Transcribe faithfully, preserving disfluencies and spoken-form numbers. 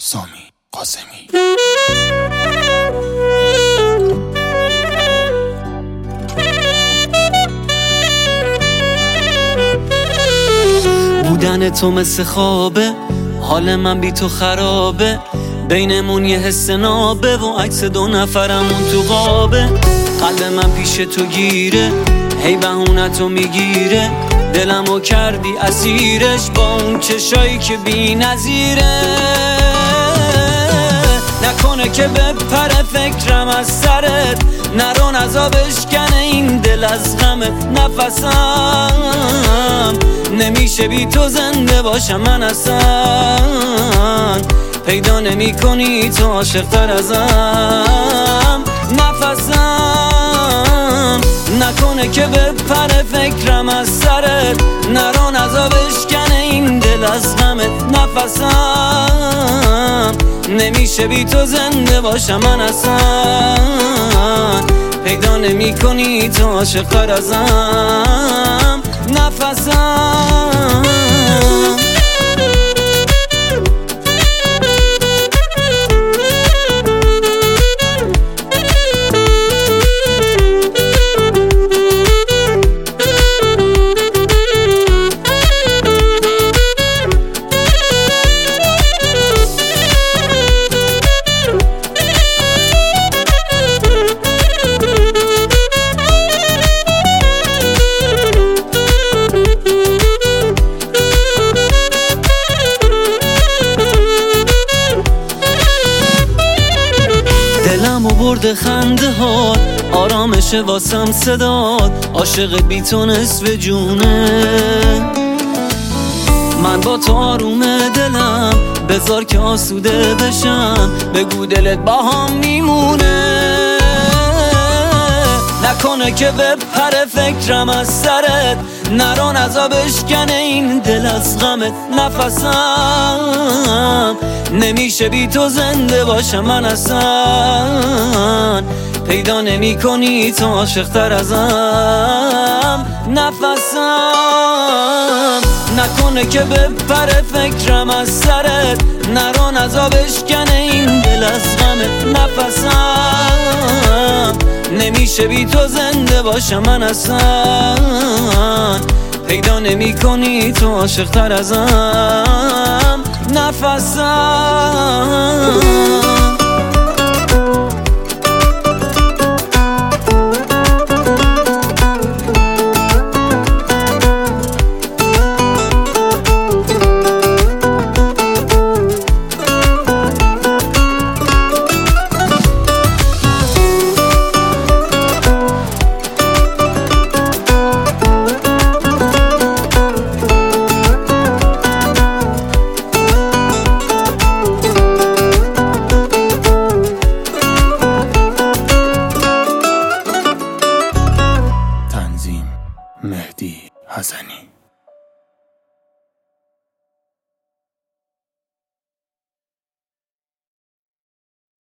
سامی قاسمی. بودن تو مثل خوابه، حال من بی تو خرابه، بینمون یه حس نابه و عکس دو نفرمون تو قابه. قلب من پیش تو گیره، هی بهونتو میگیره، دلمو کردی اسیرش با اون چشایی که بی نظیره. نکنه که بپره فکرم از سرت، نرو نزا بشکنه این دل از غمت. نفسم نمیشه بی تو زنده باشم من اصلا، پیدا نمی کنی تو عاشق تر ازم. نفسم نکنه که بپره فکرم از سرت، نرو نزا بشکنه این دل از غمت. نفسم نمیشه بی تو زنده باشم من اصلا، پیدا نمی کنی تو عاشق تر ازم. نفسم دلمو برده خنده ها، آرامش واسم صداد، عاشق بی تو نصف جونه. من با تو آروم دلم، بذار که آسوده بشم، بگو دلت با هم میمونه. نکنه که بپره فکرم از سرت، نرو نزا بشکنه این دل از غمت. نفسم نمیشه بی تو زنده باشم من اصلا، پیدا نمی کنی تو عاشق تر ازم. نفسم نکنه که بپره فکرم از سرت، نرو نزا بشکنه این دل از غمت. نفسم نمیشه بی تو زنده باشم من اصلا، پیدا نمی کنی تو عاشق تر ازم. نفسم مهدی حسنی.